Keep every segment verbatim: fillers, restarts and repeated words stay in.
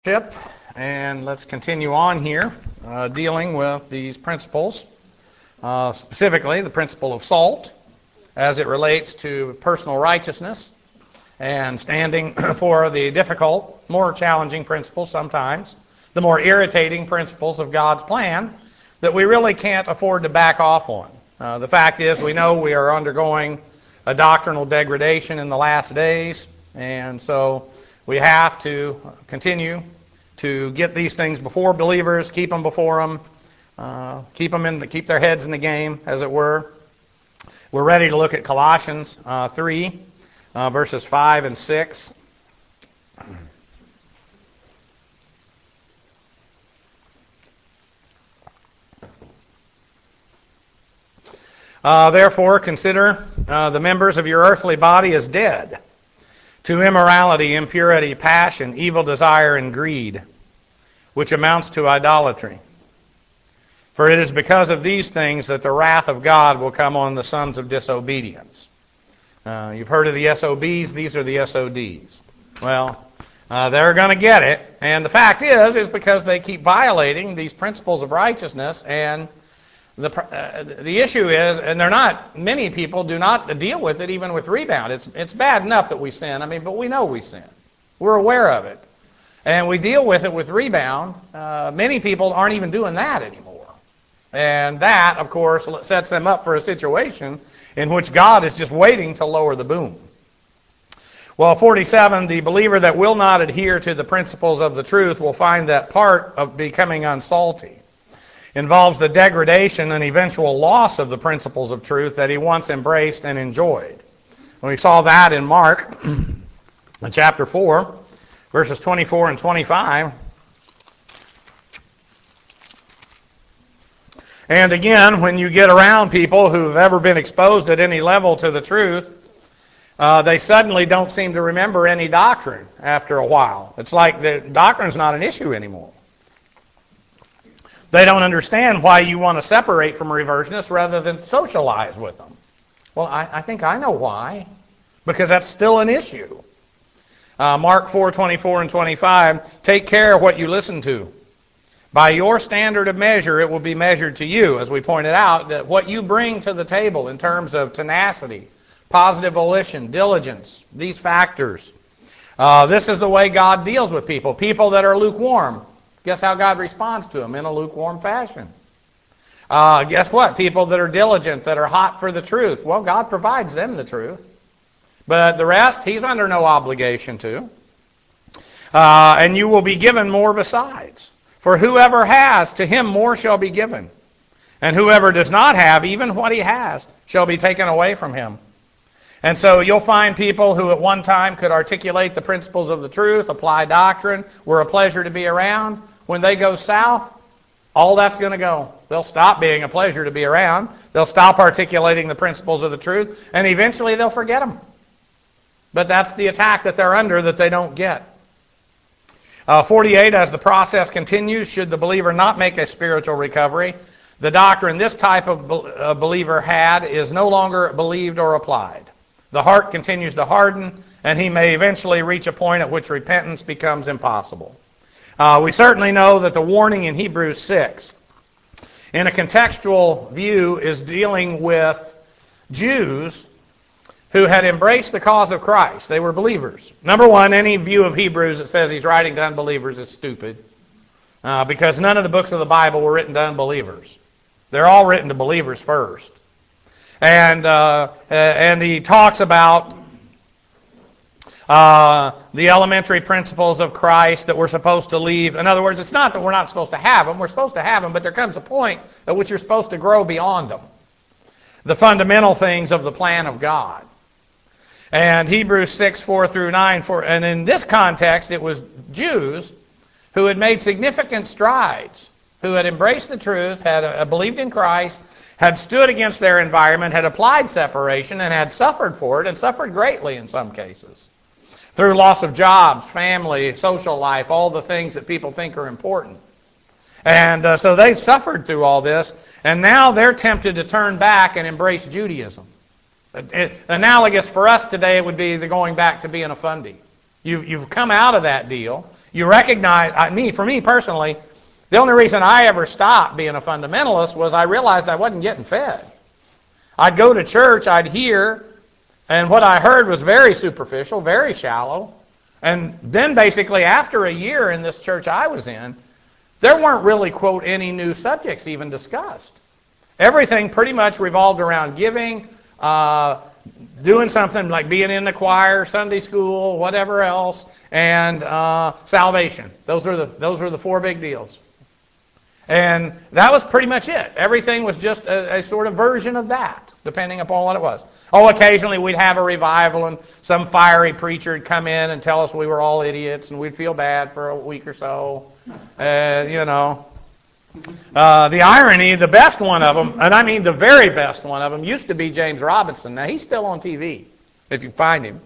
And let's continue on here, uh, dealing with these principles, uh, specifically the principle of salt as it relates to personal righteousness and standing for the difficult, more challenging principles sometimes, the more irritating principles of God's plan that we really can't afford to back off on. Uh, the fact is, we know we are undergoing a doctrinal degradation in the last days, and so we have to continue to get these things before believers, keep them before them, uh, keep them in, the, keep their heads in the game, as it were. We're ready to look at Colossians uh, three, uh, verses five and six. Uh, Therefore, consider uh, the members of your earthly body as dead to immorality, impurity, passion, evil desire, and greed, which amounts to idolatry. For it is because of these things that the wrath of God will come on the sons of disobedience. Uh, you've heard of the S O Bs, these are the S O Ds. Well, uh, they're going to get it, and the fact is, is because they keep violating these principles of righteousness, and The uh, the issue is, and they're not, many people do not deal with it even with rebound. It's it's bad enough that we sin, I mean, but we know we sin. We're aware of it. And we deal with it with rebound. Uh, many people aren't even doing that anymore. And that, of course, sets them up for a situation in which God is just waiting to lower the boom. Well, forty-seven, the believer that will not adhere to the principles of the truth will find that part of becoming unsalty involves the degradation and eventual loss of the principles of truth that he once embraced and enjoyed. And we saw that in Mark, in chapter four, verses twenty-four and twenty-five. And again, when you get around people who've ever been exposed at any level to the truth, uh, they suddenly don't seem to remember any doctrine after a while. It's like the doctrine's not an issue anymore. They don't understand why you want to separate from reversionists rather than socialize with them. Well, I, I think I know why. Because that's still an issue. Uh, Mark four, twenty-four and twenty-five, take care of what you listen to. By your standard of measure, it will be measured to you. As we pointed out, that what you bring to the table in terms of tenacity, positive volition, diligence, these factors. Uh, this is the way God deals with people. People that are lukewarm. Guess how God responds to them? In a lukewarm fashion. Uh, guess what? People that are diligent, that are hot for the truth. Well, God provides them the truth. But the rest, He's under no obligation to. Uh, and you will be given more besides. For whoever has, to him more shall be given. And whoever does not have, even what he has, shall be taken away from him. And so you'll find people who at one time could articulate the principles of the truth, apply doctrine, were a pleasure to be around. When they go south, all that's going to go. They'll stop being a pleasure to be around. They'll stop articulating the principles of the truth, and eventually they'll forget them. But that's the attack that they're under that they don't get. Uh, forty-eight, as the process continues, should the believer not make a spiritual recovery, the doctrine this type of uh, believer had is no longer believed or applied. The heart continues to harden, and he may eventually reach a point at which repentance becomes impossible. Uh, we certainly know that the warning in Hebrews six, in a contextual view, is dealing with Jews who had embraced the cause of Christ. They were believers. Number one, any view of Hebrews that says he's writing to unbelievers is stupid, uh, because none of the books of the Bible were written to unbelievers. They're all written to believers first. And uh, and he talks about uh, the elementary principles of Christ that we're supposed to leave. In other words, it's not that we're not supposed to have them. We're supposed to have them, but there comes a point at which you're supposed to grow beyond them. The fundamental things of the plan of God. And Hebrews six, four through nine, for, and in this context, it was Jews who had made significant strides, who had embraced the truth, had uh, believed in Christ, had stood against their environment, had applied separation, and had suffered for it, and suffered greatly in some cases. Through loss of jobs, family, social life, all the things that people think are important. And uh, so they suffered through all this, and now they're tempted to turn back and embrace Judaism. It, analogous for us today would be the going back to being a fundy. You've, you've come out of that deal. You recognize, I, me, for me personally, the only reason I ever stopped being a fundamentalist was I realized I wasn't getting fed. I'd go to church, I'd hear, and what I heard was very superficial, very shallow. And then basically after a year in this church I was in, there weren't really, quote, any new subjects even discussed. Everything pretty much revolved around giving, uh, doing something like being in the choir, Sunday school, whatever else, and uh, salvation. Those were the those were the four big deals. And that was pretty much it. Everything was just a, a sort of version of that, depending upon what it was. Oh, occasionally we'd have a revival and some fiery preacher would come in and tell us we were all idiots and we'd feel bad for a week or so. Uh, you know. Uh, the irony, the best one of them, and I mean the very best one of them, used to be James Robinson. Now, he's still on T V, if you find him.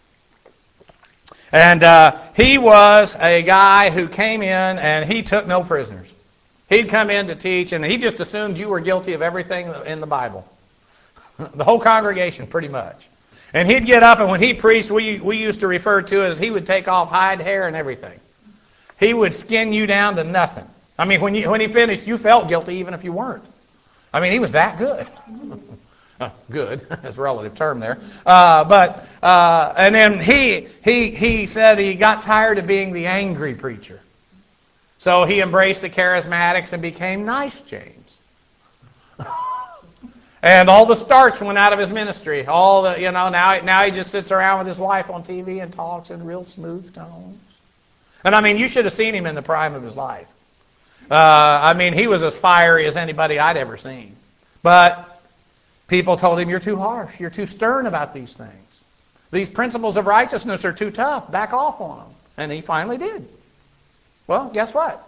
And uh, he was a guy who came in and he took no prisoners. He'd come in to teach, and he just assumed you were guilty of everything in the Bible. The whole congregation, pretty much. And he'd get up, and when he preached, we, we used to refer to it as he would take off hide, hair, and everything. He would skin you down to nothing. I mean, when you when he finished, you felt guilty even if you weren't. I mean, he was that good. uh, good, that's a relative term there. Uh, but uh, and then he he he said he got tired of being the angry preacher, so he embraced the charismatics and became Nice James. And all the starch went out of his ministry. All the you know now now he just sits around with his wife on T V and talks in real smooth tones. And I mean, you should have seen him in the prime of his life. Uh, I mean, he was as fiery as anybody I'd ever seen. But people told him, you're too harsh. You're too stern about these things. These principles of righteousness are too tough. Back off on them. And he finally did. Well, guess what?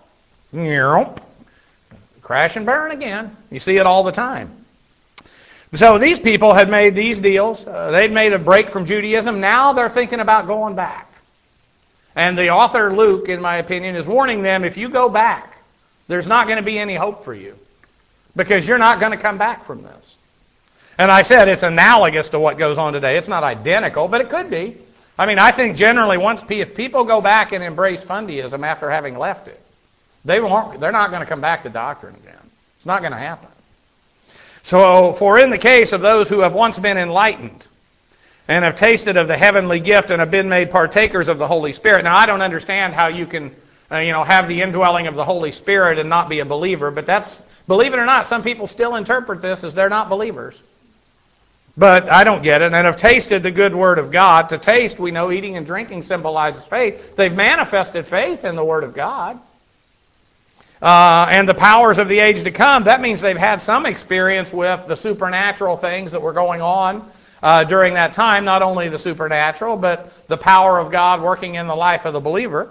Crash and burn again. You see it all the time. So these people had made these deals. Uh, they'd made a break from Judaism. Now they're thinking about going back. And the author, Luke, in my opinion, is warning them, if you go back, there's not going to be any hope for you because you're not going to come back from this. And I said it's analogous to what goes on today. It's not identical, but it could be. I mean, I think generally once if people go back and embrace fundyism after having left it, they won't, they're not going to come back to doctrine again. It's not going to happen. So, for in the case of those who have once been enlightened and have tasted of the heavenly gift and have been made partakers of the Holy Spirit. Now, I don't understand how you can Uh, you know, have the indwelling of the Holy Spirit and not be a believer. But that's, believe it or not, some people still interpret this as they're not believers. But I don't get it. And have tasted the good word of God. To taste, we know eating and drinking symbolizes faith. They've manifested faith in the word of God. Uh, and the powers of the age to come. That means they've had some experience with the supernatural things that were going on uh, during that time. Not only the supernatural, but the power of God working in the life of the believer.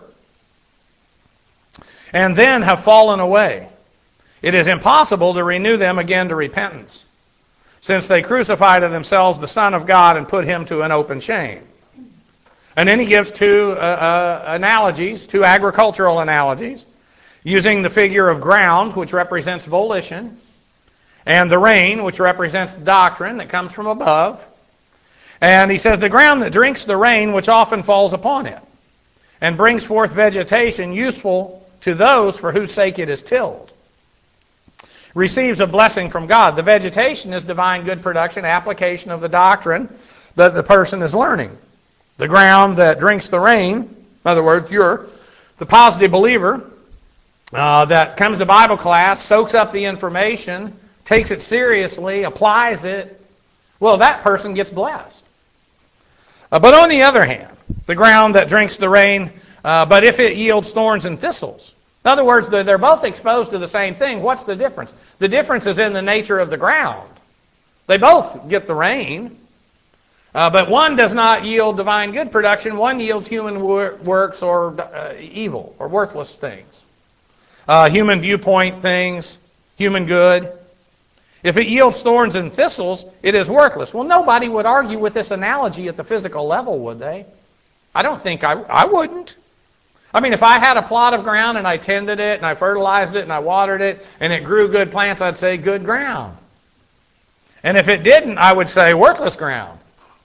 And then have fallen away. It is impossible to renew them again to repentance, since they crucified to themselves the Son of God and put him to an open shame. And then he gives two uh, uh, analogies, two agricultural analogies, using the figure of ground, which represents volition, and the rain, which represents doctrine that comes from above. And he says, the ground that drinks the rain, which often falls upon it, and brings forth vegetation useful to those for whose sake it is tilled, receives a blessing from God. The vegetation is divine good production, application of the doctrine that the person is learning. The ground that drinks the rain, in other words, you're the positive believer uh, that comes to Bible class, soaks up the information, takes it seriously, applies it, well, that person gets blessed. Uh, but on the other hand, the ground that drinks the rain, Uh, but if it yields thorns and thistles. In other words, they're, they're both exposed to the same thing. What's the difference? The difference is in the nature of the ground. They both get the rain. Uh, but one does not yield divine good production. One yields human wor- works or uh, evil or worthless things. Uh, human viewpoint things, human good. If it yields thorns and thistles, it is worthless. Well, nobody would argue with this analogy at the physical level, would they? I don't think I, I wouldn't. I mean, if I had a plot of ground and I tended it and I fertilized it and I watered it and it grew good plants, I'd say good ground. And if it didn't, I would say worthless ground.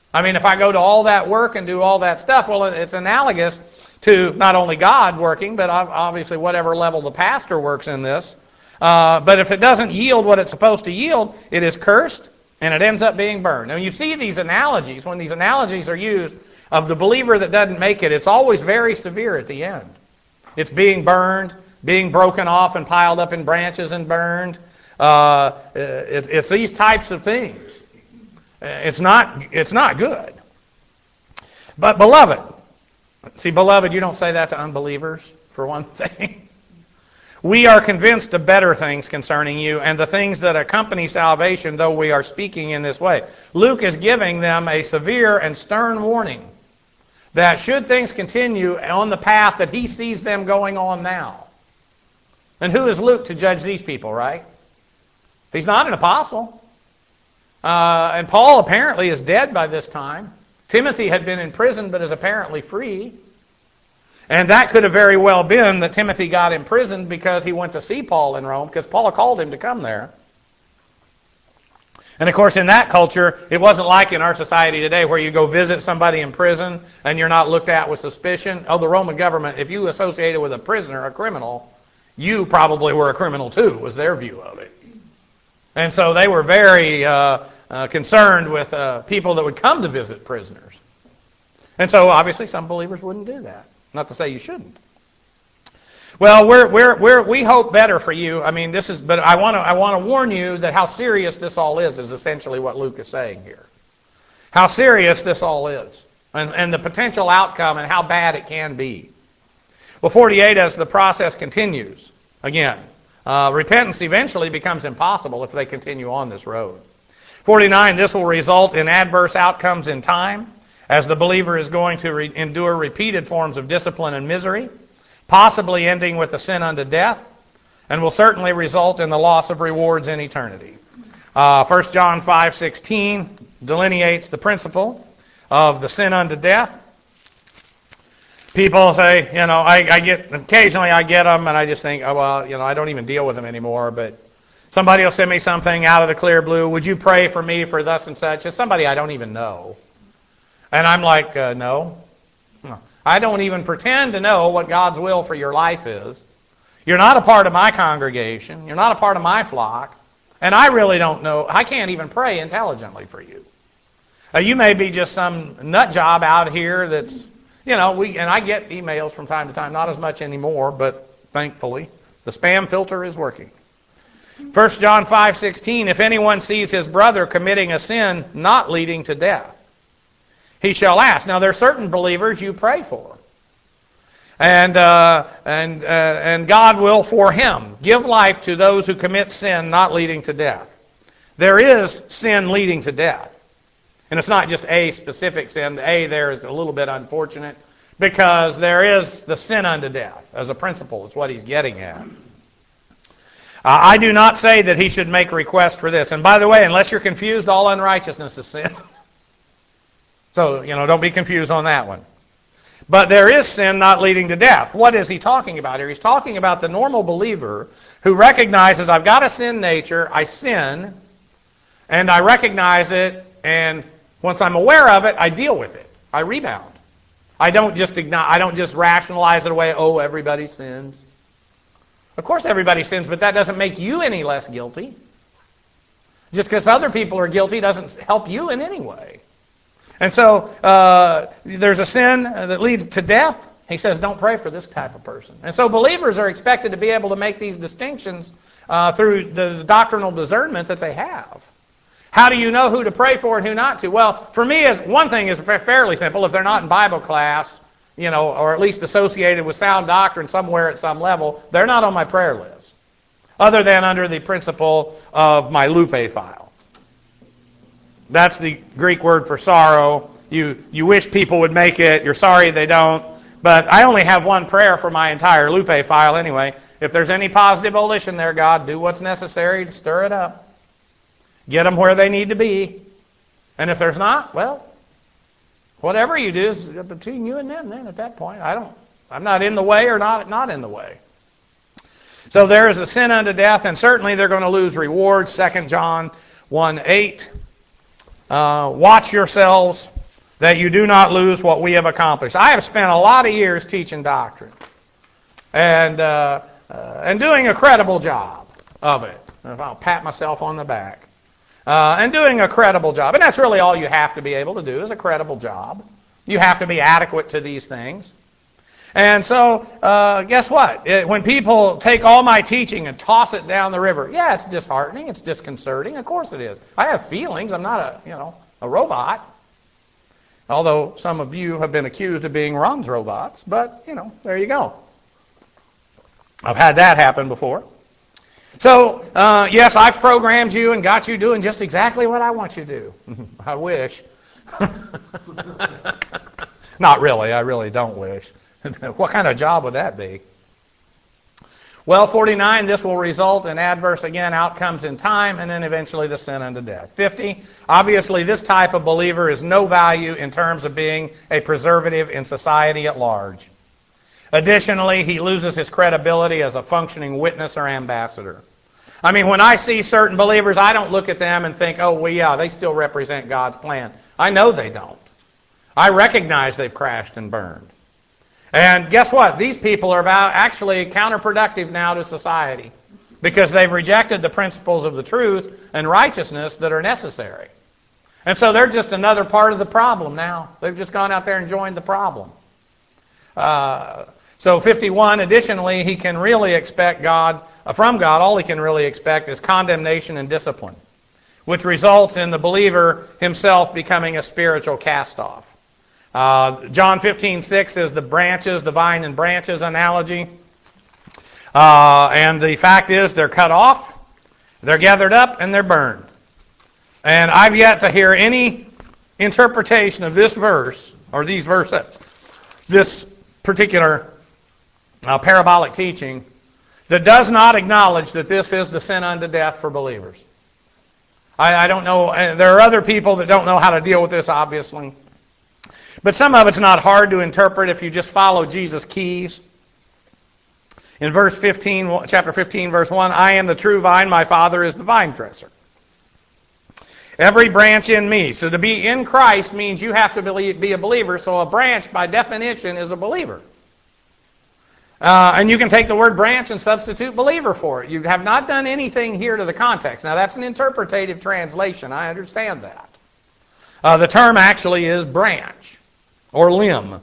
I mean, if I go to all that work and do all that stuff, well, it's analogous to not only God working, but obviously whatever level the pastor works in this. Uh, but if it doesn't yield what it's supposed to yield, it is cursed, and it ends up being burned. Now, you see these analogies, when these analogies are used of the believer that doesn't make it, it's always very severe at the end. It's being burned, being broken off and piled up in branches and burned. Uh, it's, it's these types of things. It's not, it's not good. But beloved, see, beloved, you don't say that to unbelievers, for one thing. We are convinced of better things concerning you and the things that accompany salvation, though we are speaking in this way. Luke is giving them a severe and stern warning that should things continue on the path that he sees them going on now. And who is Luke to judge these people, right? He's not an apostle. Uh, and Paul apparently is dead by this time. Timothy had been in prison but is apparently free. And that could have very well been that Timothy got imprisoned because he went to see Paul in Rome, because Paul called him to come there. And of course, in that culture, it wasn't like in our society today where you go visit somebody in prison and you're not looked at with suspicion. Oh, the Roman government, if you associated with a prisoner, a criminal, you probably were a criminal too, was their view of it. And so they were very uh, uh, concerned with uh, people that would come to visit prisoners. And so obviously some believers wouldn't do that. Not to say you shouldn't. Well, we're, we're, we're, we hope better for you. I mean, this is, but I want to I want to warn you that how serious this all is is essentially what Luke is saying here. How serious this all is, and, and the potential outcome and how bad it can be. Well, forty-eight, as the process continues, again, uh, repentance eventually becomes impossible if they continue on this road. forty-nine, this will result in adverse outcomes in time, as the believer is going to re- endure repeated forms of discipline and misery, possibly ending with the sin unto death, and will certainly result in the loss of rewards in eternity. Uh, First John five sixteen delineates the principle of the sin unto death. People say, you know, I, I get, occasionally I get them, and I just think, oh, well, you know, I don't even deal with them anymore, but somebody will send me something out of the clear blue. Would you pray for me for thus and such? It's somebody I don't even know. And I'm like, uh, no. no. I don't even pretend to know what God's will for your life is. You're not a part of my congregation. You're not a part of my flock. And I really don't know. I can't even pray intelligently for you. Uh, you may be just some nut job out here that's, you know, we and I get emails from time to time, not as much anymore, but thankfully, the spam filter is working. First John five sixteen, if anyone sees his brother committing a sin not leading to death, he shall ask. Now, there are certain believers you pray for. And uh, and uh, and God will, for him, give life to those who commit sin not leading to death. There is sin leading to death. And it's not just a specific sin. The A there is a little bit unfortunate because there is the sin unto death as a principle. Is what he's getting at. Uh, I do not say that he should make request for this. And by the way, unless you're confused, all unrighteousness is sin. So, you know, don't be confused on that one. But there is sin not leading to death. What is he talking about here? He's talking about the normal believer who recognizes I've got a sin nature, I sin, and I recognize it, and once I'm aware of it, I deal with it. I rebound. I don't just igno- I don't just rationalize it away, oh, everybody sins. Of course everybody sins, but that doesn't make you any less guilty. Just because other people are guilty doesn't help you in any way. And so uh, there's a sin that leads to death. He says, don't pray for this type of person. And so believers are expected to be able to make these distinctions uh, through the doctrinal discernment that they have. How do you know who to pray for and who not to? Well, for me, is one thing is fairly simple. If they're not in Bible class, you know, or at least associated with sound doctrine somewhere at some level, they're not on my prayer list, other than under the principle of my lupe file. That's the Greek word for sorrow. You you wish people would make it. You're sorry they don't. But I only have one prayer for my entire lupe file anyway. If there's any positive volition there, God, do what's necessary to stir it up. Get them where they need to be. And if there's not, well, whatever you do is between you and them then at that point. I don't, I'm not in the way or not, not in the way. So there is a sin unto death, and certainly they're going to lose rewards. Second John one eight. Uh, watch yourselves that you do not lose what we have accomplished. I have spent a lot of years teaching doctrine and uh, uh, and doing a credible job of it. If I'll pat myself on the back. Uh, and doing a credible job. And that's really all you have to be able to do is a credible job. You have to be adequate to these things. And so, uh, guess what? It, when people take all my teaching and toss it down the river, yeah, it's disheartening, it's disconcerting. Of course it is. I have feelings. I'm not a, you know, a robot. Although some of you have been accused of being Ron's robots. But, you know, there you go. I've had that happen before. So, uh, yes, I've programmed you and got you doing just exactly what I want you to do. I wish. Not really. I really don't wish. What kind of job would that be? Well, forty-nine, this will result in adverse, again, outcomes in time, and then eventually the sin unto death. fifty, obviously this type of believer is no value in terms of being a preservative in society at large. Additionally, he loses his credibility as a functioning witness or ambassador. I mean, when I see certain believers, I don't look at them and think, oh, well, yeah, they still represent God's plan. I know they don't. I recognize they've crashed and burned. And guess what? These people are about actually counterproductive now to society because they've rejected the principles of the truth and righteousness that are necessary. And so they're just another part of the problem now. They've just gone out there and joined the problem. Uh, so fifty-one, additionally, he can really expect God, uh, from God, all he can really expect is condemnation and discipline, which results in the believer himself becoming a spiritual cast-off. Uh, John fifteen six is the branches, the vine and branches analogy. Uh, and the fact is they're cut off, they're gathered up, and they're burned. And I've yet to hear any interpretation of this verse, or these verses, this particular uh, parabolic teaching, that does not acknowledge that this is the sin unto death for believers. I, I don't know, there are other people that don't know how to deal with this, obviously. But some of it's not hard to interpret if you just follow Jesus' keys. In verse fifteen, chapter fifteen, verse one, I am the true vine, my Father is the vine dresser. Every branch in me. So to be in Christ means you have to be a believer, so a branch by definition is a believer. Uh, and you can take the word branch and substitute believer for it. You have not done anything here to the context. Now that's an interpretative translation, I understand that. Uh, the term actually is branch or limb.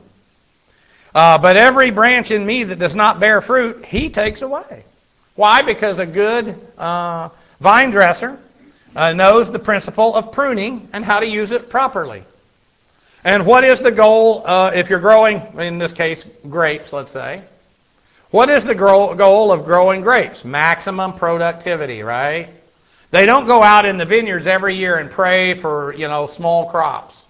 Uh, but every branch in me that does not bear fruit, he takes away. Why? Because a good uh, vine dresser uh, knows the principle of pruning and how to use it properly. And what is the goal uh, if you're growing, in this case, grapes, let's say? What is the grow- goal of growing grapes? Maximum productivity, right? They don't go out in the vineyards every year and pray for, you know, small crops.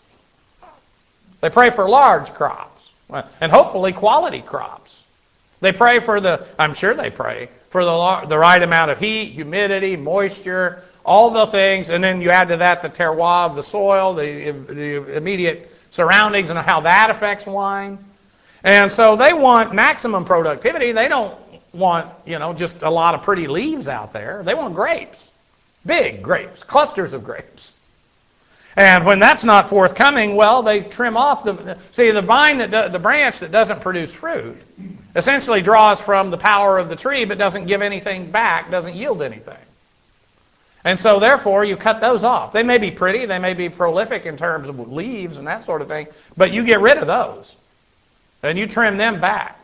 They pray for large crops, and hopefully quality crops. They pray for the, I'm sure they pray, for the, the right amount of heat, humidity, moisture, all the things, and then you add to that the terroir of the soil, the, the immediate surroundings, and how that affects wine. And so they want maximum productivity. They don't want, you know, just a lot of pretty leaves out there. They want grapes. Big grapes, clusters of grapes. And when that's not forthcoming, well, they trim off the... See, the vine, that do, the branch that doesn't produce fruit, essentially draws from the power of the tree, but doesn't give anything back, doesn't yield anything. And so, therefore, you cut those off. They may be pretty, they may be prolific in terms of leaves and that sort of thing, but you get rid of those. And you trim them back.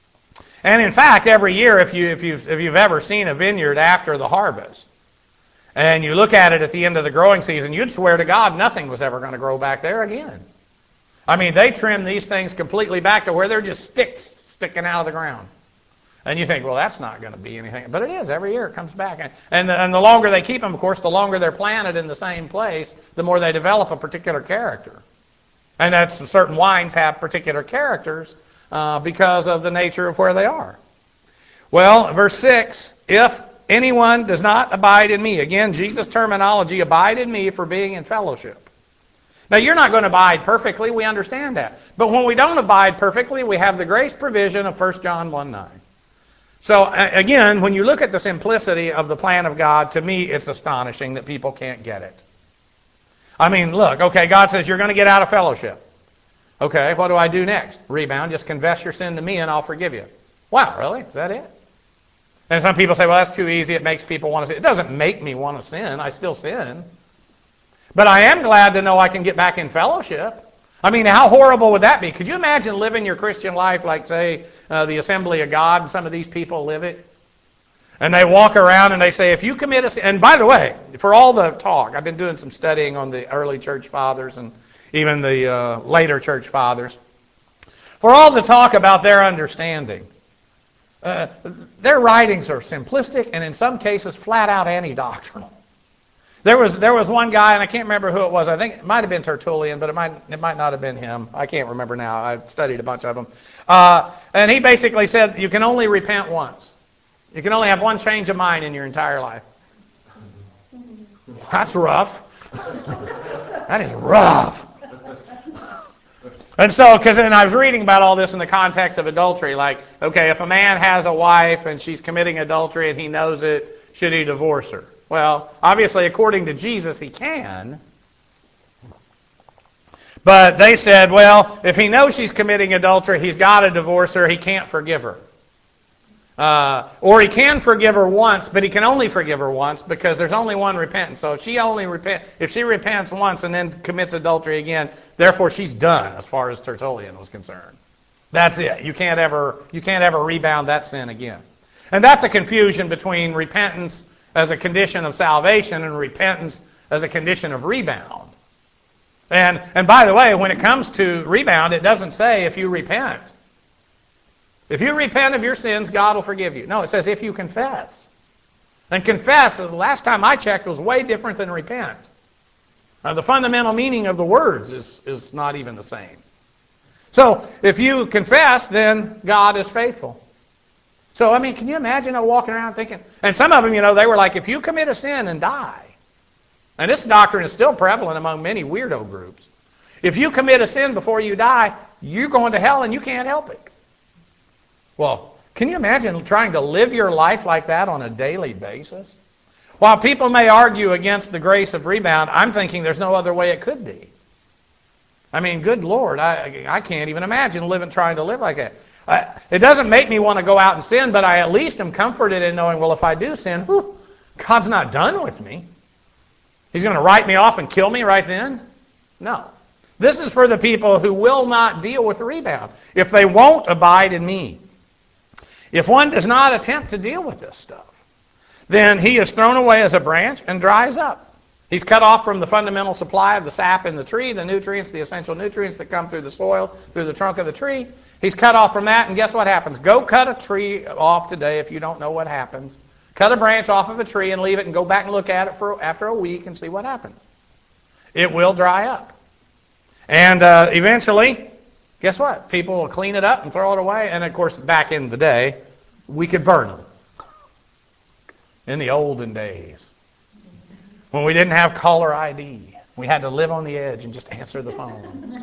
And in fact, every year, if, you, if, you've, if you've ever seen a vineyard after the harvest, and you look at it at the end of the growing season, you'd swear to God nothing was ever going to grow back there again. I mean, they trim these things completely back to where they're just sticks sticking out of the ground. And you think, well, that's not going to be anything. But it is. Every year it comes back. And the, and the longer they keep them, of course, the longer they're planted in the same place, the more they develop a particular character. And that's certain wines have particular characters uh, because of the nature of where they are. Well, verse six, if anyone does not abide in me. Again, Jesus' terminology, abide in me for being in fellowship. Now, you're not going to abide perfectly. We understand that. But when we don't abide perfectly, we have the grace provision of First John one nine. So, again, when you look at the simplicity of the plan of God, to me, it's astonishing that people can't get it. I mean, look, okay, God says you're going to get out of fellowship. Okay, what do I do next? Rebound. Just confess your sin to me and I'll forgive you. Wow, really? Is that it? And some people say, well, that's too easy. It makes people want to sin. It doesn't make me want to sin. I still sin. But I am glad to know I can get back in fellowship. I mean, how horrible would that be? Could you imagine living your Christian life like, say, uh, the Assembly of God, and some of these people live it? And they walk around and they say, if you commit a sin, and by the way, for all the talk, I've been doing some studying on the early church fathers and even the uh, later church fathers. For all the talk about their understanding, uh, their writings are simplistic and in some cases flat out anti-doctrinal. There was there was one guy, and I can't remember who it was. I think it might have been Tertullian, but it might it might not have been him. I can't remember now. I've studied a bunch of them. Uh, and he basically said you can only repent once. You can only have one change of mind in your entire life. That's rough. That is rough. And so, because then I was reading about all this in the context of adultery, like, okay, if a man has a wife and she's committing adultery and he knows it, should he divorce her? Well, obviously, according to Jesus, he can. But they said, well, if he knows she's committing adultery, he's got to divorce her. He can't forgive her. Uh, or he can forgive her once, but he can only forgive her once because there's only one repentance. So if she only repent, if she repents once and then commits adultery again, therefore she's done as far as Tertullian was concerned. That's it. You can't ever you can't ever rebound that sin again. And that's a confusion between repentance as a condition of salvation and repentance as a condition of rebound. And and by the way, when it comes to rebound, it doesn't say if you repent. If you repent of your sins, God will forgive you. No, it says if you confess. And confess, the last time I checked, was way different than repent. Uh, the fundamental meaning of the words is, is not even the same. So, if you confess, then God is faithful. So, I mean, can you imagine uh, walking around thinking, and some of them, you know, they were like, if you commit a sin and die, and this doctrine is still prevalent among many weirdo groups, if you commit a sin before you die, you're going to hell and you can't help it. Well, can you imagine trying to live your life like that on a daily basis? While people may argue against the grace of rebound, I'm thinking there's no other way it could be. I mean, good Lord, I I can't even imagine living trying to live like that. I, it doesn't make me want to go out and sin, but I at least am comforted in knowing, well, if I do sin, whew, God's not done with me. He's going to write me off and kill me right then? No. This is for the people who will not deal with the rebound. If they won't abide in me. If one does not attempt to deal with this stuff, then he is thrown away as a branch and dries up. He's cut off from the fundamental supply of the sap in the tree, the nutrients, the essential nutrients that come through the soil, through the trunk of the tree. He's cut off from that, and guess what happens? Go cut a tree off today if you don't know what happens. Cut a branch off of a tree and leave it and go back and look at it for after a week and see what happens. It will dry up. And uh, eventually, guess what? People will clean it up and throw it away. And, of course, back in the day, we could burn them. In the olden days, when we didn't have caller I D, we had to live on the edge and just answer the phone.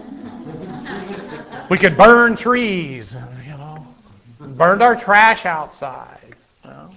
We could burn trees, you know, burned our trash outside. You know.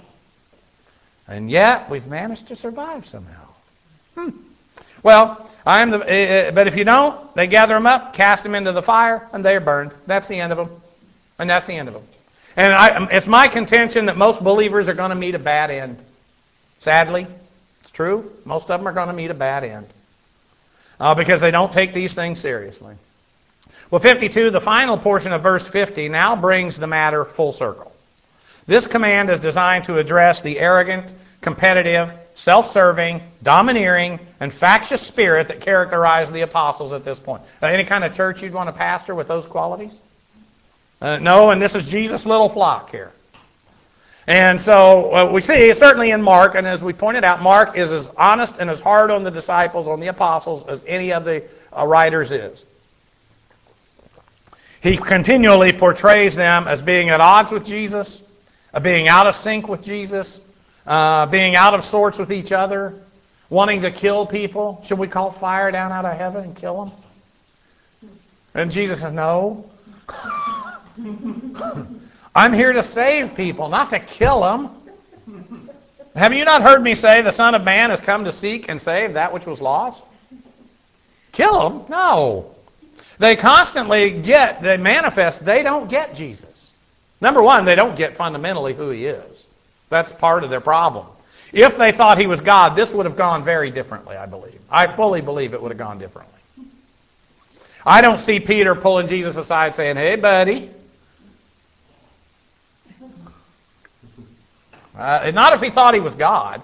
And yet, we've managed to survive somehow. Hmm. Well, I am the. Uh, but if you don't, they gather them up, cast them into the fire, and they're burned. That's the end of them, and that's the end of them. And I, it's my contention that most believers are going to meet a bad end. Sadly, it's true. Most of them are going to meet a bad end uh, because they don't take these things seriously. Well, fifty-two, the final portion of verse fifty, now brings the matter full circle. This command is designed to address the arrogant, competitive, self-serving, domineering, and factious spirit that characterized the apostles at this point. Uh, any kind of church you'd want to pastor with those qualities? Uh, no, and this is Jesus' little flock here. And so uh, we see, certainly in Mark, and as we pointed out, Mark is as honest and as hard on the disciples, on the apostles, as any of the uh, writers is. He continually portrays them as being at odds with Jesus, uh, being out of sync with Jesus, uh, being out of sorts with each other, wanting to kill people. Should we call fire down out of heaven and kill them? And Jesus said, no. I'm here to save people, not to kill them. Have you not heard me say the Son of Man has come to seek and save that which was lost? Kill them? No. They constantly get, they manifest, they don't get Jesus. Number one, they don't get fundamentally who he is. That's part of their problem. If they thought he was God, this would have gone very differently, I believe. I fully believe it would have gone differently. I don't see Peter pulling Jesus aside saying, hey, buddy. Uh, not if he thought he was God.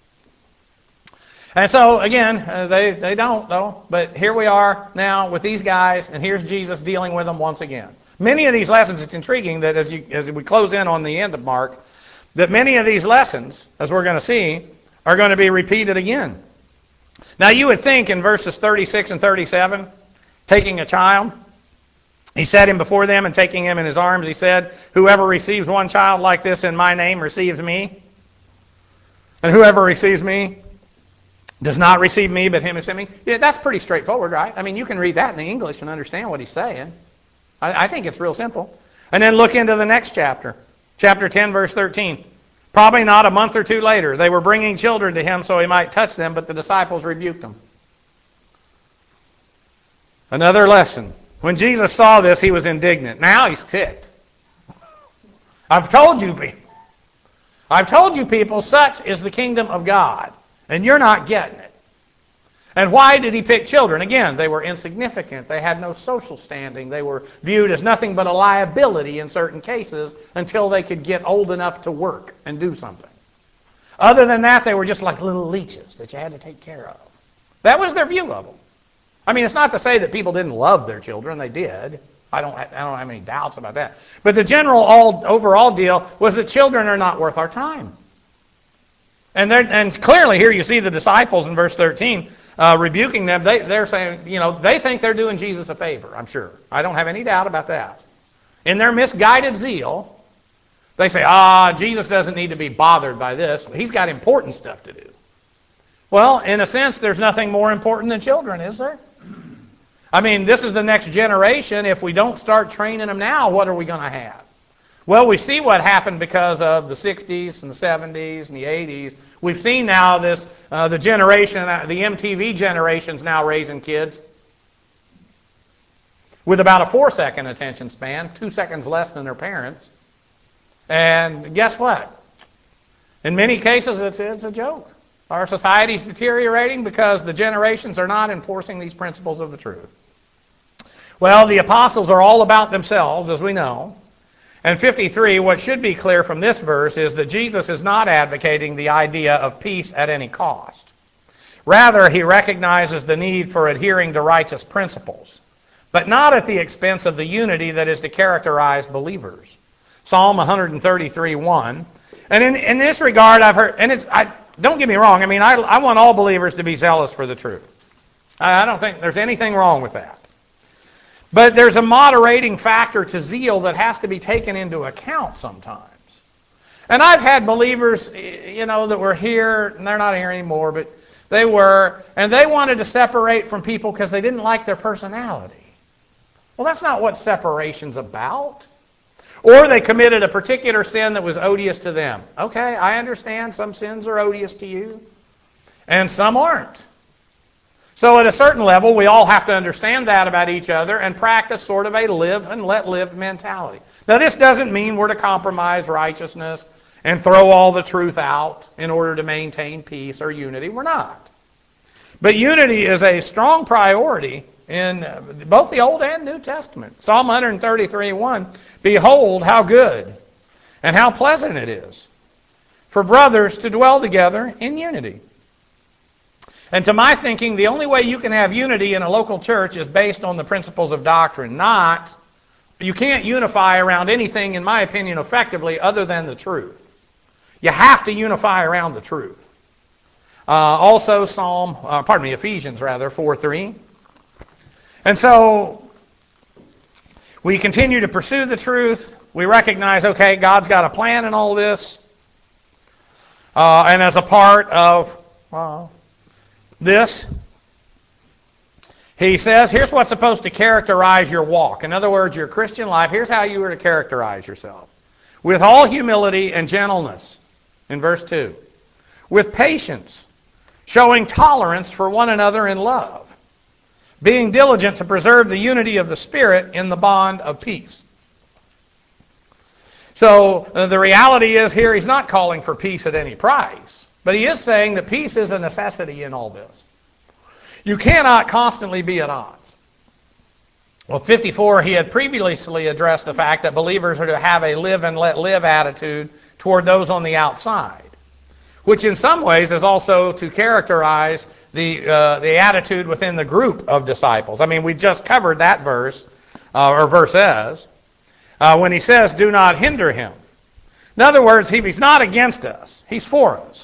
And so, again, uh, they, they don't, though. But here we are now with these guys, and here's Jesus dealing with them once again. Many of these lessons, it's intriguing that as, you, as we close in on the end of Mark, that many of these lessons, as we're going to see, are going to be repeated again. Now, you would think in verses thirty-six and thirty-seven, taking a child, he set him before them, and taking him in his arms, he said, whoever receives one child like this in my name receives me. And whoever receives me does not receive me, but him who sent me. Yeah, that's pretty straightforward, right? I mean, you can read that in the English and understand what he's saying. I, I think it's real simple. And then look into the next chapter. Chapter ten, verse thirteen. Probably not a month or two later, they were bringing children to him so he might touch them, but the disciples rebuked them. Another lesson. When Jesus saw this, he was indignant. Now he's ticked. I've told you people. I've told you people, such is the kingdom of God. And you're not getting it. And why did he pick children? Again, they were insignificant. They had no social standing. They were viewed as nothing but a liability in certain cases until they could get old enough to work and do something. Other than that, they were just like little leeches that you had to take care of. That was their view of them. I mean, it's not to say that people didn't love their children. They did. I don't, I don't have any doubts about that. But the general all, overall deal was that children are not worth our time. And, and clearly here you see the disciples in verse thirteen uh, rebuking them. They, they're saying, you know, they think they're doing Jesus a favor, I'm sure. I don't have any doubt about that. In their misguided zeal, they say, ah, Jesus doesn't need to be bothered by this. He's got important stuff to do. Well, in a sense, there's nothing more important than children, is there? I mean, this is the next generation. If we don't start training them now, what are we going to have? Well, we see what happened because of the sixties and the seventies and the eighties. We've seen now this, uh, the generation, the M T V generation's now raising kids with about a four-second attention span, two seconds less than their parents. And guess what? In many cases, it's, it's a joke. Our society's deteriorating because the generations are not enforcing these principles of the truth. Well, the apostles are all about themselves, as we know. And fifty-three, what should be clear from this verse is that Jesus is not advocating the idea of peace at any cost. Rather, he recognizes the need for adhering to righteous principles, but not at the expense of the unity that is to characterize believers. Psalm one thirty-three, one. And in, in this regard, I've heard, and it's, I, don't get me wrong, I mean, I, I want all believers to be zealous for the truth. I, I don't think there's anything wrong with that. But there's a moderating factor to zeal that has to be taken into account sometimes. And I've had believers, you know, that were here, and they're not here anymore, but they were, and they wanted to separate from people because they didn't like their personality. Well, that's not what separation's about. Or they committed a particular sin that was odious to them. Okay, I understand some sins are odious to you, and some aren't. So at a certain level, we all have to understand that about each other and practice sort of a live and let live mentality. Now, this doesn't mean we're to compromise righteousness and throw all the truth out in order to maintain peace or unity. We're not. But unity is a strong priority in both the Old and New Testament. Psalm one thirty-three, one, behold how good and how pleasant it is for brothers to dwell together in unity. And to my thinking, the only way you can have unity in a local church is based on the principles of doctrine, not, you can't unify around anything, in my opinion, effectively other than the truth. You have to unify around the truth. Uh, also, Psalm, uh, pardon me, Ephesians rather, four three. And so, we continue to pursue the truth. We recognize, okay, God's got a plan in all this. Uh, and as a part of uh, this, he says, here's what's supposed to characterize your walk. In other words, your Christian life, here's how you are to characterize yourself. With all humility and gentleness, in verse two. With patience, showing tolerance for one another in love. being diligent to preserve the unity of the Spirit in the bond of peace. So uh, the reality is here, he's not calling for peace at any price, but he is saying that peace is a necessity in all this. You cannot constantly be at odds. Well, fifty-four, he had previously addressed the fact that believers are to have a live and let live attitude toward those on the outside, which in some ways is also to characterize the uh, the attitude within the group of disciples. I mean, we just covered that verse, uh, or verses, uh, when he says, do not hinder him. In other words, he's not against us. He's for us.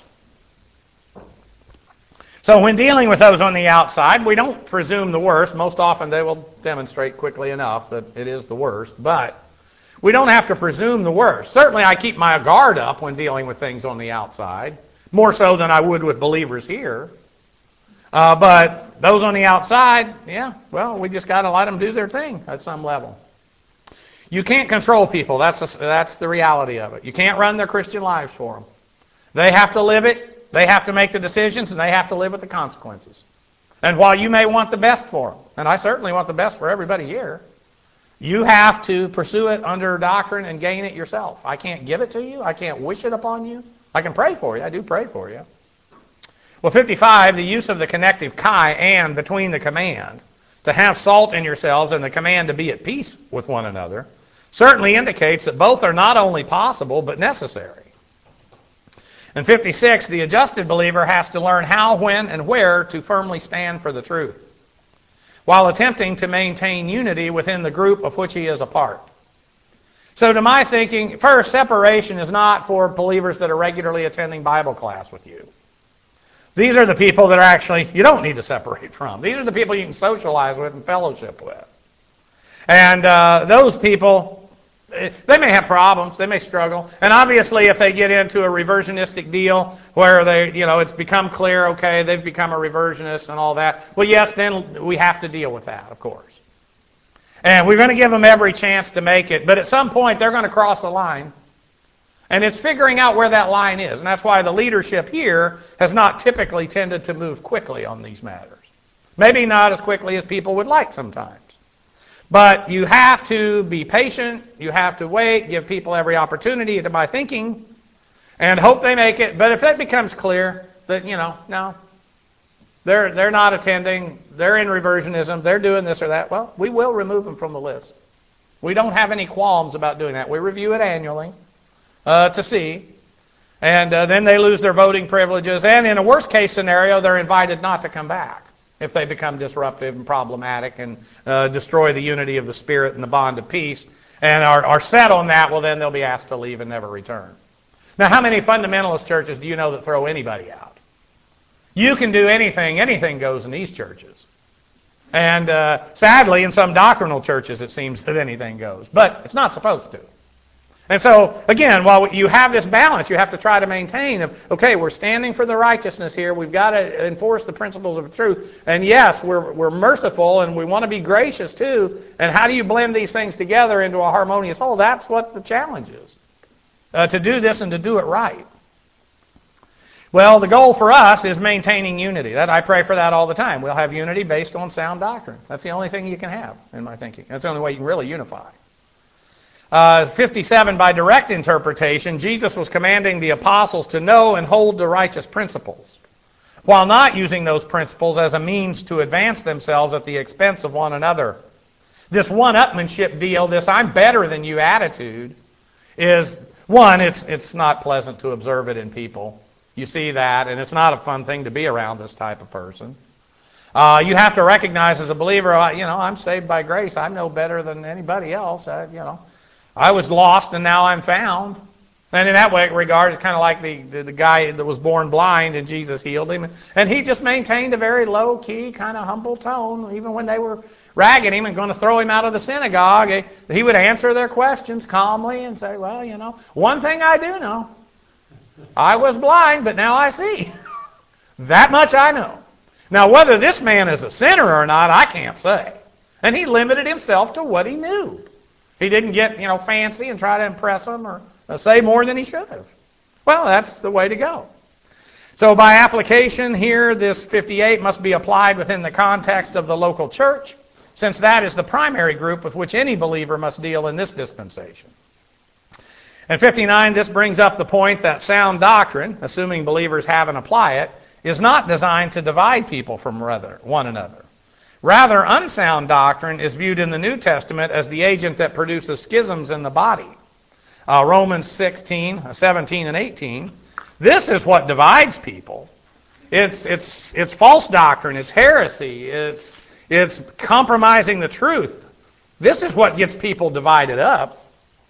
So when dealing with those on the outside, we don't presume the worst. Most often they will demonstrate quickly enough that it is the worst, but we don't have to presume the worst. Certainly I keep my guard up when dealing with things on the outside, more so than I would with believers here. Uh, but those on the outside, yeah, well, we just got to let them do their thing at some level. You can't control people. That's a, that's the reality of it. You can't run their Christian lives for them. They have to live it. They have to make the decisions, and they have to live with the consequences. And while you may want the best for them, and I certainly want the best for everybody here, you have to pursue it under doctrine and gain it yourself. I can't give it to you. I can't wish it upon you. I can pray for you. I do pray for you. Well, fifty-five, the use of the connective chi and between the command to have salt in yourselves and the command to be at peace with one another certainly indicates that both are not only possible but necessary. And fifty-six, the adjusted believer has to learn how, when, and where to firmly stand for the truth, while attempting to maintain unity within the group of which he is a part. So to my thinking, first, separation is not for believers that are regularly attending Bible class with you. These are the people that are actually, you don't need to separate from. These are the people you can socialize with and fellowship with. And uh, those people, they may have problems, they may struggle. And obviously if they get into a reversionistic deal where they, you know, it's become clear, okay, they've become a reversionist and all that, well, yes, then we have to deal with that, of course. And we're going to give them every chance to make it. But at some point, they're going to cross the line. And it's figuring out where that line is. And that's why the leadership here has not typically tended to move quickly on these matters. Maybe not as quickly as people would like sometimes. But you have to be patient. You have to wait, give people every opportunity to my thinking, and hope they make it. But if that becomes clear that, you know, no, They're they're not attending, they're in reversionism, they're doing this or that, well, we will remove them from the list. We don't have any qualms about doing that. We review it annually uh, to see. And uh, then they lose their voting privileges. And in a worst case scenario, they're invited not to come back if they become disruptive and problematic and uh, destroy the unity of the Spirit and the bond of peace and are, are set on that, well, then they'll be asked to leave and never return. Now, how many fundamentalist churches do you know that throw anybody out? You can do anything, anything goes in these churches. And uh, sadly, in some doctrinal churches, it seems that anything goes. But it's not supposed to. And so, again, while you have this balance, you have to try to maintain, okay, we're standing for the righteousness here. We've got to enforce the principles of truth. And yes, we're, we're merciful and we want to be gracious too. And how do you blend these things together into a harmonious whole? That's what the challenge is, uh, to do this and to do it right. Well, the goal for us is maintaining unity. That I pray for that all the time. We'll have unity based on sound doctrine. That's the only thing you can have, in my thinking. That's the only way you can really unify. Uh, fifty-seven, by direct interpretation, Jesus was commanding the apostles to know and hold the righteous principles, while not using those principles as a means to advance themselves at the expense of one another. This one-upmanship deal, this I'm better than you attitude, is, one, it's it's not pleasant to observe it in people. You see that, and it's not a fun thing to be around this type of person. Uh, you have to recognize as a believer, you know, I'm saved by grace. I'm no better than anybody else. I, you know, I was lost and now I'm found. And in that way, regard, it's kind of like the, the, the guy that was born blind and Jesus healed him. And he just maintained a very low-key, kind of humble tone. Even when they were ragging him and going to throw him out of the synagogue, he, he would answer their questions calmly and say, well, you know, one thing I do know. I was blind, but now I see. That much I know. Now, whether this man is a sinner or not, I can't say. And he limited himself to what he knew. He didn't get, you know, fancy and try to impress them or say more than he should have. Well, that's the way to go. So by application here, this fifty-eight must be applied within the context of the local church, since that is the primary group with which any believer must deal in this dispensation. And fifty-nine, this brings up the point that sound doctrine, assuming believers have and apply it, is not designed to divide people from one another. Rather, unsound doctrine is viewed in the New Testament as the agent that produces schisms in the body. Uh, Romans sixteen, seventeen, and eighteen. This is what divides people. It's it's it's false doctrine. It's heresy. It's it's compromising the truth. This is what gets people divided up.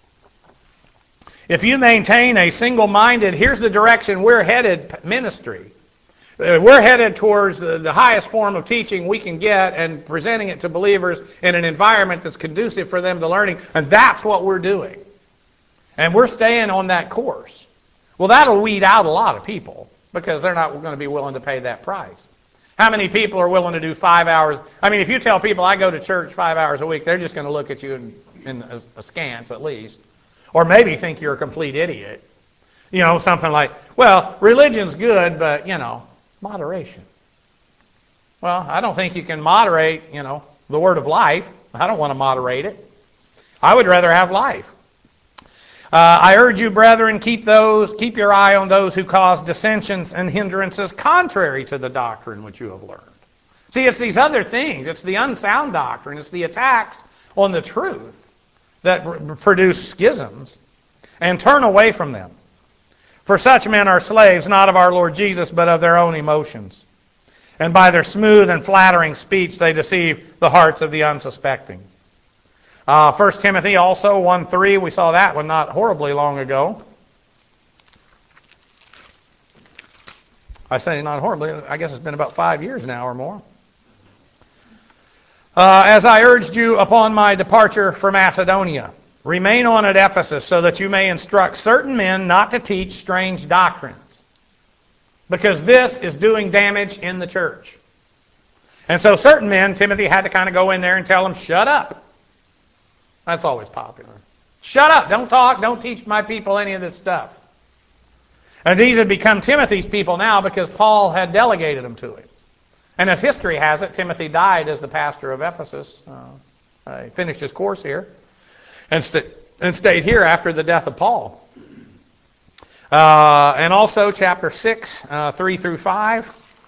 If you maintain a single-minded, here's the direction we're headed ministry. We're headed towards the, the highest form of teaching we can get and presenting it to believers in an environment that's conducive for them to learning, and that's what we're doing. And we're staying on that course. Well, that'll weed out a lot of people because they're not going to be willing to pay that price. How many people are willing to do five hours? I mean, if you tell people I go to church five hours a week, they're just going to look at you in, in askance at least, or maybe think you're a complete idiot. You know, something like, well, religion's good, but, you know, moderation. Well, I don't think you can moderate, you know, the word of life. I don't want to moderate it. I would rather have life. Uh, I urge you, brethren, keep those, keep your eye on those who cause dissensions and hindrances contrary to the doctrine which you have learned. See, it's these other things. It's the unsound doctrine. It's the attacks on the truth that r- produce schisms, and turn away from them. For such men are slaves, not of our Lord Jesus, but of their own emotions. And by their smooth and flattering speech, they deceive the hearts of the unsuspecting. Uh, First Timothy also, one three, we saw that one not horribly long ago. I say not horribly, I guess it's been about five years now or more. Uh, as I urged you upon my departure for Macedonia, remain on at Ephesus so that you may instruct certain men not to teach strange doctrines. Because this is doing damage in the church. And so certain men, Timothy had to kind of go in there and tell them, shut up. That's always popular. Shut up. Don't talk. Don't teach my people any of this stuff. And these had become Timothy's people now because Paul had delegated them to him. And as history has it, Timothy died as the pastor of Ephesus. Uh, he finished his course here and, st- and stayed here after the death of Paul. Uh, and also chapter six, uh, three through five.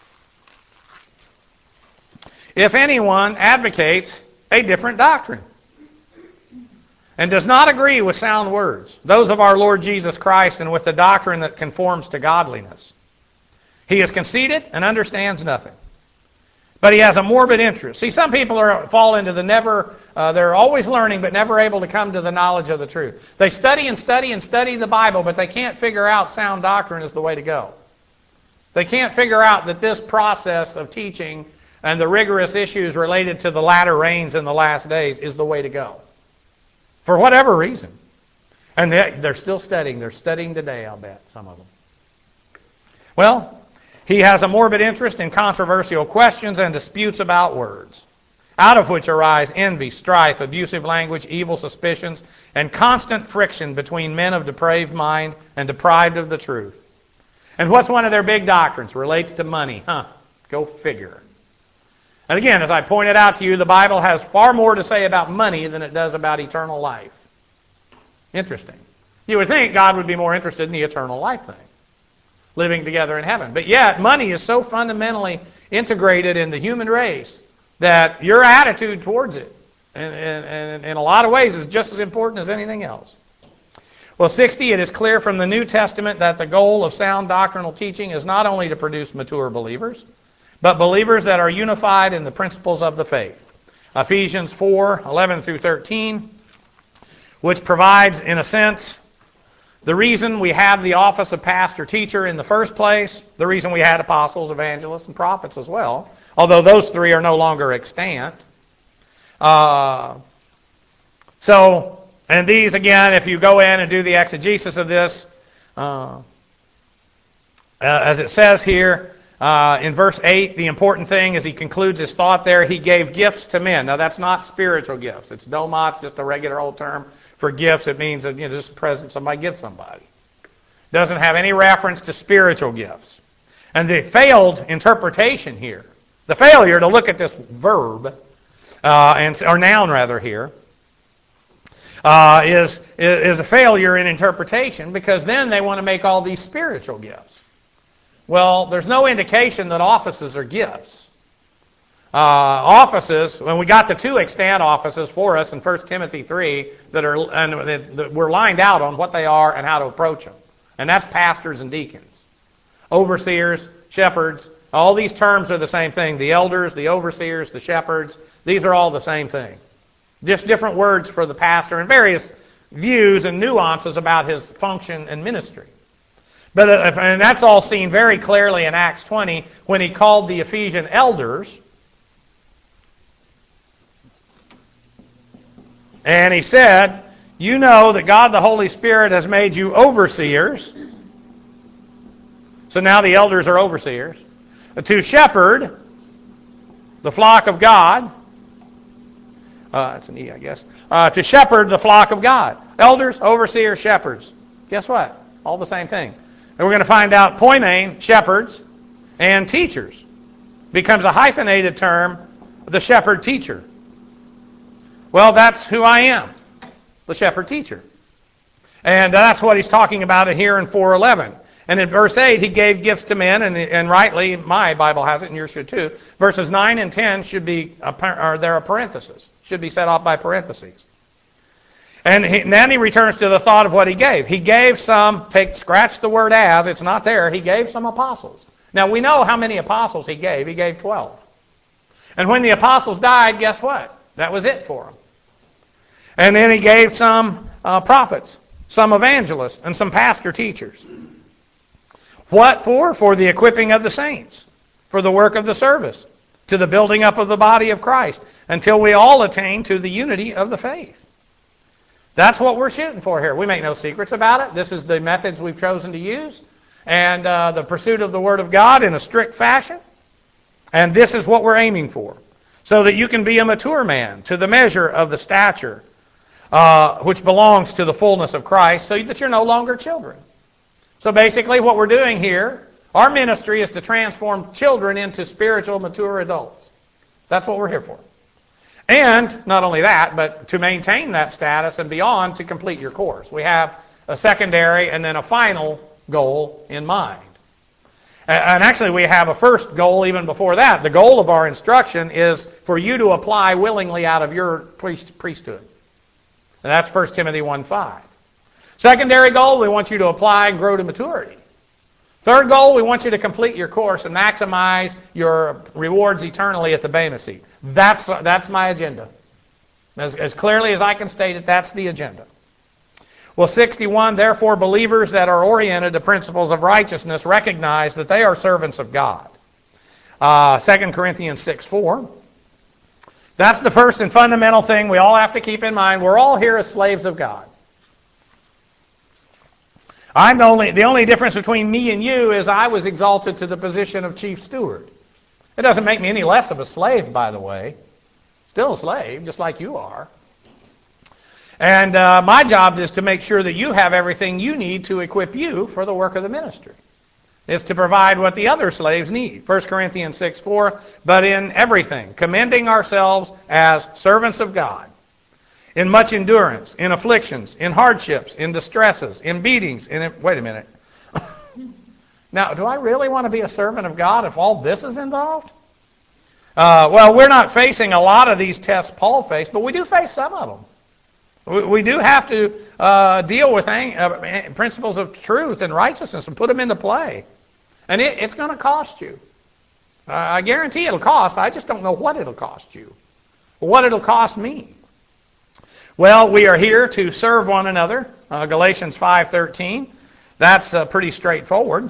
If anyone advocates a different doctrine and does not agree with sound words, those of our Lord Jesus Christ, and with the doctrine that conforms to godliness, he is conceited and understands nothing. But he has a morbid interest. See, some people are fall into the never, uh, they're always learning but never able to come to the knowledge of the truth. They study and study and study the Bible, but they can't figure out sound doctrine is the way to go. They can't figure out that this process of teaching and the rigorous issues related to the latter rains in the last days is the way to go. For whatever reason. And they're still studying. They're studying today, I'll bet, some of them. Well, he has a morbid interest in controversial questions and disputes about words, out of which arise envy, strife, abusive language, evil suspicions, and constant friction between men of depraved mind and deprived of the truth. And what's one of their big doctrines? Relates to money. Huh, go figure. And again, as I pointed out to you, the Bible has far more to say about money than it does about eternal life. Interesting. You would think God would be more interested in the eternal life thing, living together in heaven. But yet, money is so fundamentally integrated in the human race that your attitude towards it, in, in, in a lot of ways, is just as important as anything else. Well, sixty, it is clear from the New Testament that the goal of sound doctrinal teaching is not only to produce mature believers, but believers that are unified in the principles of the faith. Ephesians four, eleven through thirteen, which provides, in a sense, the reason we have the office of pastor-teacher in the first place, the reason we had apostles, evangelists, and prophets as well, although those three are no longer extant. Uh, so, and these, again, if you go in and do the exegesis of this, uh, as it says here, Uh, in verse eight, the important thing as he concludes his thought there, he gave gifts to men. Now, that's not spiritual gifts. It's doma, it's just a regular old term for gifts. It means that, you know, just a present somebody gives somebody. Doesn't have any reference to spiritual gifts. And the failed interpretation here, the failure to look at this verb, uh, and or noun rather here, uh, is, is a failure in interpretation, because then they want to make all these spiritual gifts. Well, there's no indication that offices are gifts. Uh, offices, when we got the two extant offices for us in First Timothy three that are and that we're lined out on what they are and how to approach them. And that's pastors and deacons. Overseers, shepherds, all these terms are the same thing. The elders, the overseers, the shepherds, these are all the same thing. Just different words for the pastor and various views and nuances about his function and ministry. But uh, and that's all seen very clearly in Acts twenty when he called the Ephesian elders. And he said, you know that God the Holy Spirit has made you overseers. So now the elders are overseers. To shepherd the flock of God. Uh, that's an E, I guess. Uh, to shepherd the flock of God. Elders, overseers, shepherds. Guess what? All the same thing. And we're going to find out poimen, shepherds, and teachers. Becomes a hyphenated term, the shepherd teacher. Well, that's who I am, the shepherd teacher. And that's what he's talking about here in four eleven. And in verse eight, he gave gifts to men, and, and rightly, my Bible has it, and yours should too. Verses nine and ten should be, or there are parentheses, should be set off by parentheses. And, he, and then he returns to the thought of what he gave. He gave some, take scratch the word as, it's not there, he gave some apostles. Now we know how many apostles he gave. He gave twelve. And when the apostles died, guess what? That was it for them. And then he gave some uh, prophets, some evangelists, and some pastor teachers. What for? For the equipping of the saints, for the work of the service, to the building up of the body of Christ, until we all attain to the unity of the faith. That's what we're shooting for here. We make no secrets about it. This is the methods we've chosen to use, and uh, the pursuit of the Word of God in a strict fashion. And this is what we're aiming for, so that you can be a mature man to the measure of the stature uh, which belongs to the fullness of Christ, so that you're no longer children. So basically what we're doing here, our ministry is to transform children into spiritual mature adults. That's what we're here for. And not only that, but to maintain that status and beyond, to complete your course. We have a secondary and then a final goal in mind. And actually we have a first goal even before that. The goal of our instruction is for you to apply willingly out of your priest, priesthood. And that's First Timothy one five. Secondary goal, we want you to apply and grow to maturity. Third goal, we want you to complete your course and maximize your rewards eternally at the Bema seat. That's, that's my agenda. As, as clearly as I can state it, that's the agenda. Well, sixty-one, therefore believers that are oriented to principles of righteousness recognize that they are servants of God. Uh, Second Corinthians six four. That's the first and fundamental thing we all have to keep in mind. We're all here as slaves of God. I'm the only, the only difference between me and you is I was exalted to the position of chief steward. It doesn't make me any less of a slave, by the way. Still a slave, just like you are. And uh, my job is to make sure that you have everything you need to equip you for the work of the ministry. It's to provide what the other slaves need. First Corinthians six four, but in everything, commending ourselves as servants of God, in much endurance, in afflictions, in hardships, in distresses, in beatings, in... Wait a minute. Now, do I really want to be a servant of God if all this is involved? Uh, well, we're not facing a lot of these tests Paul faced, but we do face some of them. We, we do have to uh, deal with ang- uh, principles of truth and righteousness and put them into play. And it, it's going to cost you. Uh, I guarantee it'll cost. I just don't know what it'll cost you. Or what it'll cost me. Well, we are here to serve one another. Uh, Galatians five thirteen. That's uh, pretty straightforward.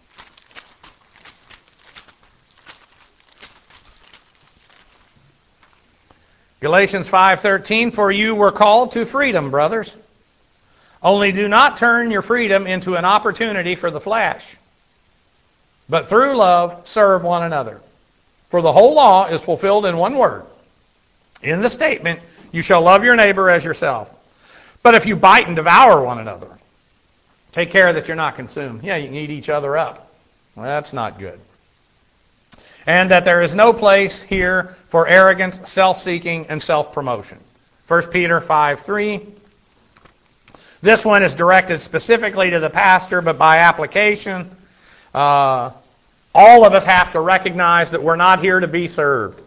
Galatians five thirteen, for you were called to freedom, brothers. Only do not turn your freedom into an opportunity for the flesh, but through love serve one another. For the whole law is fulfilled in one word, in the statement, you shall love your neighbor as yourself. But if you bite and devour one another, take care that you're not consumed. Yeah, you can eat each other up. Well, that's not good. And that there is no place here for arrogance, self-seeking, and self-promotion. First Peter five three. This one is directed specifically to the pastor, but by application, uh, all of us have to recognize that we're not here to be served.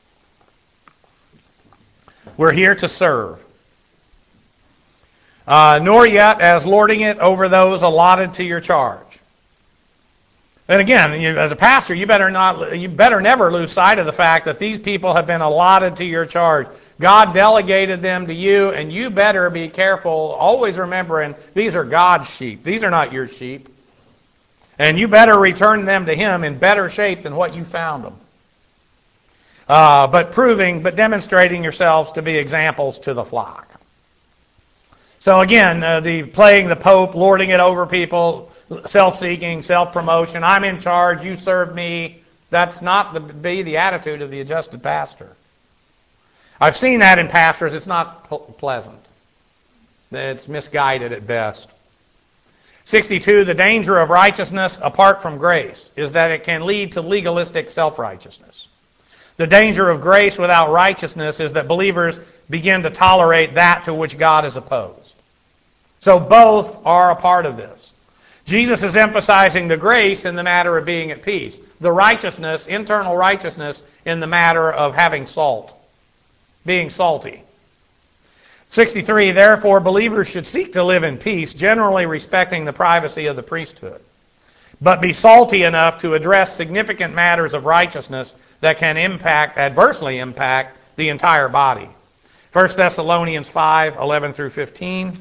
We're here to serve. Uh, nor yet as lording it over those allotted to your charge. And again, you, as a pastor, you better not, you better never lose sight of the fact that these people have been allotted to your charge. God delegated them to you, and you better be careful, always remembering these are God's sheep. These are not your sheep. And you better return them to Him in better shape than what you found them. Uh, but proving, but demonstrating yourselves to be examples to the flock. So again, uh, the playing the Pope, lording it over people, self-seeking, self-promotion. I'm in charge. You serve me. That's not the be the attitude of the adjusted pastor. I've seen that in pastors. It's not pleasant. It's misguided at best. sixty-two, the danger of righteousness apart from grace is that it can lead to legalistic self-righteousness. The danger of grace without righteousness is that believers begin to tolerate that to which God is opposed. So both are a part of this. Jesus is emphasizing the grace in the matter of being at peace. The righteousness, internal righteousness, in the matter of having salt. Being salty. sixty-three, therefore, believers should seek to live in peace, generally respecting the privacy of the priesthood, but be salty enough to address significant matters of righteousness that can impact, adversely impact, the entire body. First Thessalonians five, eleven through fifteen.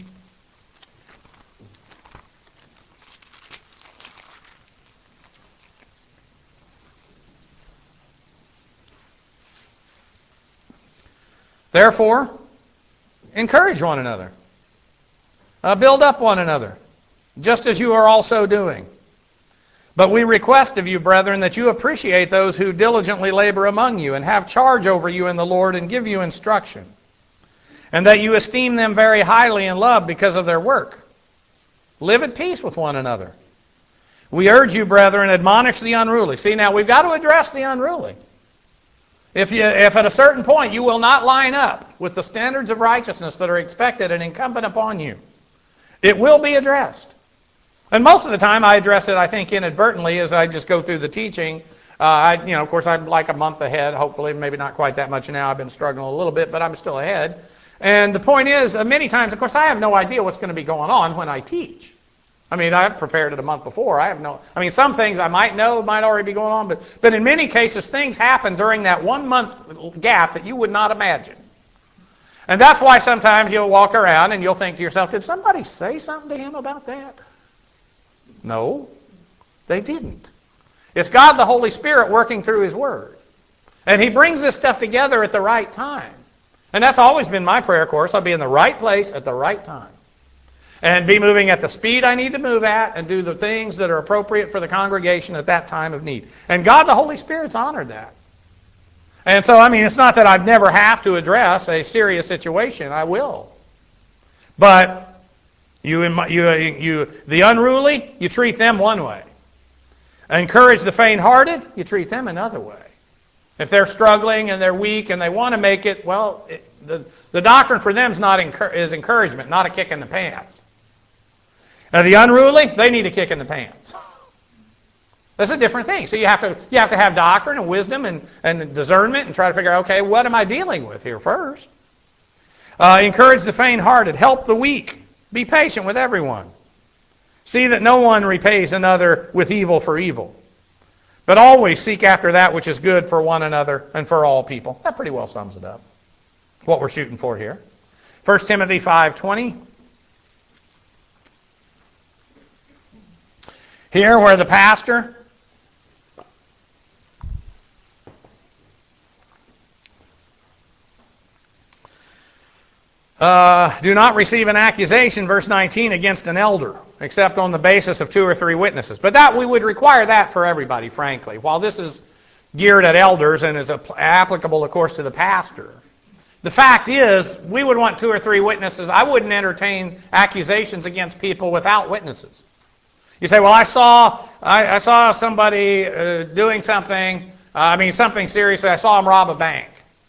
Therefore, encourage one another. Uh, build up one another, just as you are also doing. But we request of you, brethren, that you appreciate those who diligently labor among you and have charge over you in the Lord and give you instruction, and that you esteem them very highly in love because of their work. Live at peace with one another. We urge you, brethren, admonish the unruly. See, now we've got to address the unruly. If, you, if at a certain point you will not line up with the standards of righteousness that are expected and incumbent upon you, it will be addressed. And most of the time I address it, I think, inadvertently as I just go through the teaching. Uh, I, you know, of course, I'm like a month ahead, hopefully, maybe not quite that much now. I've been struggling a little bit, but I'm still ahead. And the point is, uh, many times, of course, I have no idea what's going to be going on when I teach. I mean, I've prepared it a month before. I have no. I mean, some things I might know might already be going on, but but in many cases, things happen during that one month gap that you would not imagine. And that's why sometimes you'll walk around and you'll think to yourself, "Did somebody say something to him about that?" No, they didn't. It's God the Holy Spirit working through His Word, and He brings this stuff together at the right time. And that's always been my prayer course. I'll be in the right place at the right time. And be moving at the speed I need to move at and do the things that are appropriate for the congregation at that time of need. And God, the Holy Spirit's honored that. And so, I mean, it's not that I'd never have to address a serious situation. I will. But you, you, you, the unruly, you treat them one way. Encourage the faint-hearted, you treat them another way. If they're struggling and they're weak and they want to make it, well, it, the, the doctrine for them is, not encour- is encouragement, not a kick in the pants. Now, the unruly, they need a kick in the pants. That's a different thing. So you have to you have to have doctrine and wisdom and, and discernment and try to figure out, okay, what am I dealing with here first? Uh, encourage the faint-hearted. Help the weak. Be patient with everyone. See that no one repays another with evil for evil. But always seek after that which is good for one another and for all people. That pretty well sums it up. What we're shooting for here. First Timothy five twenty. Here where the pastor uh, do not receive an accusation, verse nineteen, against an elder, except on the basis of two or three witnesses. But that we would require that for everybody, frankly. While this is geared at elders and is applicable, of course, to the pastor. The fact is, we would want two or three witnesses. I wouldn't entertain accusations against people without witnesses. You say, well, I saw I, I saw somebody uh, doing something, uh, I mean something serious, I saw him rob a bank.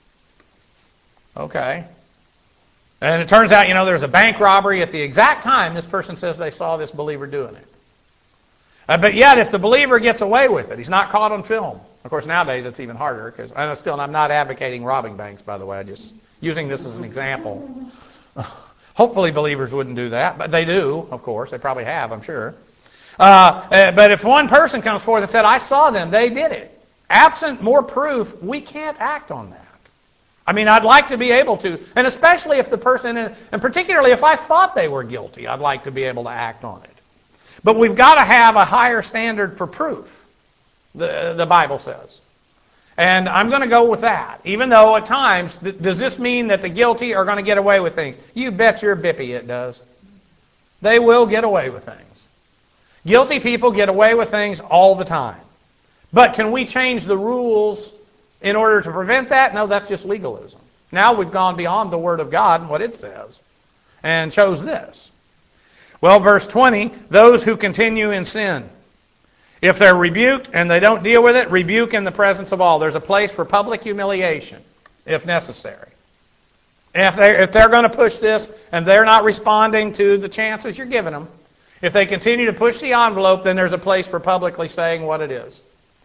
Okay. And it turns out, you know, there's a bank robbery at the exact time this person says they saw this believer doing it. Uh, but yet, if the believer gets away with it, he's not caught on film. Of course, nowadays it's even harder, because I know still, and I'm not advocating robbing banks, by the way, I'm just using this as an example. Hopefully believers wouldn't do that, but they do, of course. They probably have, I'm sure. Uh, uh, but if one person comes forward and said, I saw them, they did it. Absent more proof, we can't act on that. I mean, I'd like to be able to, and especially if the person, and particularly if I thought they were guilty, I'd like to be able to act on it. But we've got to have a higher standard for proof, the, the Bible says. And I'm going to go with that, even though at times, th- does this mean that the guilty are going to get away with things? You bet your bippy it does. They will get away with things. Guilty people get away with things all the time. But can we change the rules in order to prevent that? No, that's just legalism. Now we've gone beyond the Word of God and what it says, and chose this. Well, verse twenty, those who continue in sin. If they're rebuked and they don't deal with it, rebuke in the presence of all. There's a place for public humiliation, if necessary. If they're, if they're going to push this and they're not responding to the chances you're giving them, if they continue to push the envelope, then there's a place for publicly saying what it is.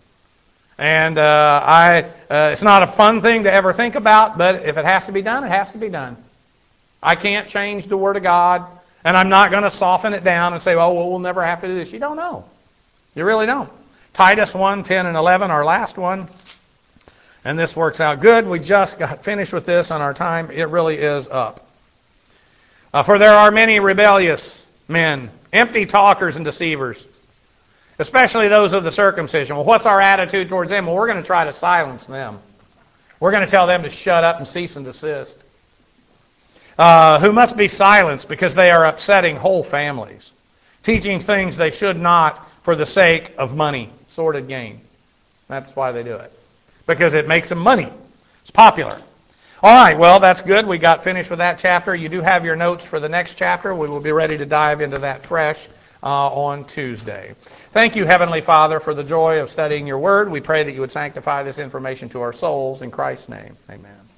And uh, I, uh, it's not a fun thing to ever think about, but if it has to be done, it has to be done. I can't change the Word of God, and I'm not going to soften it down and say, oh, well, we'll never have to do this. You don't know. You really don't. Titus one, ten, and eleven, our last one. And this works out good. We just got finished with this on our time. It really is up. Uh, For there are many rebellious men, empty talkers and deceivers, especially those of the circumcision. Well, what's our attitude towards them? Well, we're going to try to silence them. We're going to tell them to shut up and cease and desist. Uh, who must be silenced because they are upsetting whole families, teaching things they should not for the sake of money, sordid gain. That's why they do it, because it makes them money. It's popular. All right, well, that's good. We got finished with that chapter. You do have your notes for the next chapter. We will be ready to dive into that fresh uh, on Tuesday. Thank you, Heavenly Father, for the joy of studying your word. We pray that you would sanctify this information to our souls. In Christ's name, amen.